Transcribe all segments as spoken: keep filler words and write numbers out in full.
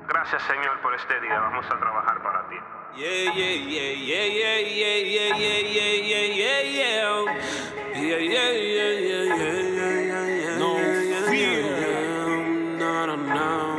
Gracias, Señor, por este día. Vamos a trabajar para ti. Yeah, yeah, yeah, yeah, yeah, yeah, yeah, yeah, yeah, yeah, yeah, yeah. Yeah, yeah, yeah, yeah, yeah, yeah, yeah. No fear. No, no, no.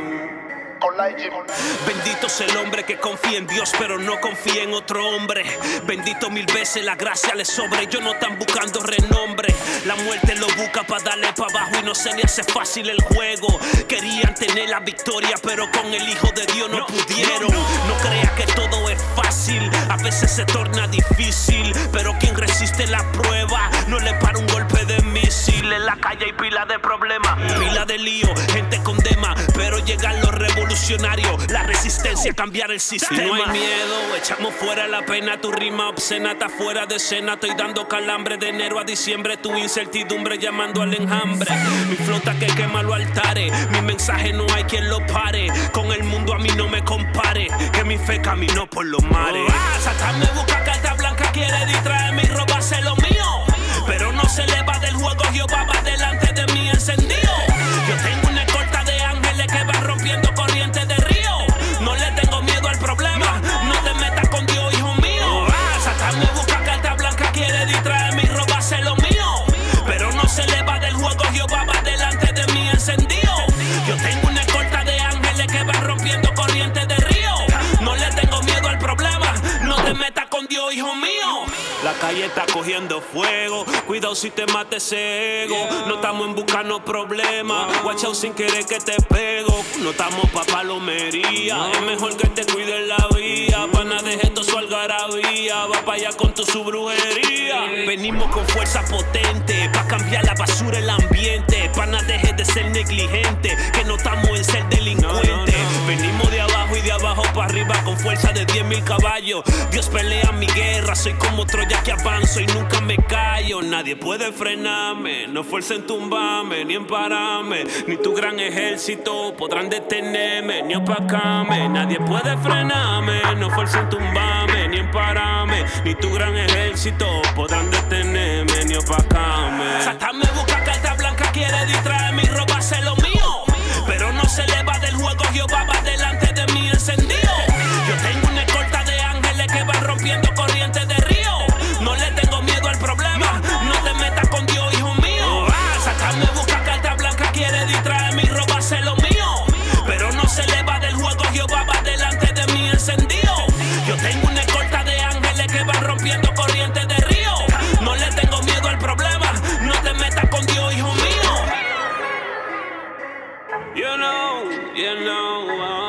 Bendito es el hombre que confía en Dios pero no confía en otro hombre. Bendito mil veces la gracia le sobre. Ellos no están buscando renombre. La muerte lo busca para darle para abajo y no se le hace fácil el juego. Querían tener la victoria pero con el Hijo de Dios no, no pudieron. No, no. No creas que todo es fácil, a veces se torna difícil, pero quien resiste la prueba no le para un golpe de misil. En la calle hay pila de problemas, pila de lío, gente con dema, pero llegan los revolucionarios, la resistencia a cambiar el sistema. Y no hay miedo, echamos fuera la pena, tu rima obscena está fuera de escena. Estoy dando calambre de enero a diciembre, tu incertidumbre llamando al enjambre. Mi flota que quema los altares, mi mensaje no hay quien lo pare. Con el mundo a mí no me compare, que mi fe caminó por los mares. Oh, ah, Satán me busca carta blanca, quiere distraerme y robarse lo mío, pero no se le va del juego, Jehová va delante de mí encendido. Yo tengo una escolta de ángeles que van rompiendo corrientes de río. No le tengo miedo al problema, no te metas con Dios, hijo mío. Oh, ah, Satán me busca carta blanca, quiere distraerme y robarse lo mío, pero no se le va del juego, Jehová va delante de mí encendido. Yo tengo una escolta de ángeles que van rompiendo corrientes de río. No le tengo miedo al problema, no te metas con Dios, hijo mío. La calle está cogiendo fuego, cuidado si te mate ese ego. No estamos en buscando problemas, watch out sin querer que te pego. No estamos pa' palomería, es mejor que te cuides la vía. Pana, deje esto su algarabía, va pa' allá con tu su brujería. Venimos con fuerza potente, pa' cambiar la basura el ambiente. Pana, deje de ser negligente, que no estamos en ser delincuentes. Venimos de abajo y de abajo para arriba con fuerza de diez mil caballos. Dios pelea mi guerra, soy como Troya que avanzo y nunca me callo. Nadie puede frenarme, no fuercen tumbarme ni empararme, ni tu gran ejército podrán detenerme ni opacarme. Nadie puede frenarme, no fuercen tumbarme ni empararme, ni tu gran ejército podrán detenerme ni opacarme. Satán me busca carta blanca, quiere distraerme y robarse lo mío, pero no se le va del juego, Jehová va delante de mí encendido. Yo tengo una escolta de ángeles que van rompiendo corrientes de río. No le tengo miedo al problema, no te metas con Dios, hijo mío. Ah, Satán me busca carta blanca, quiere distraerme y robarse lo mío, pero no se le va del juego, Jehová va delante de mí encendido. Yo tengo una escolta de ángeles que van rompiendo corrientes de río. No le tengo miedo al problema, no te metas con Dios, hijo mío. You know, you know, uh,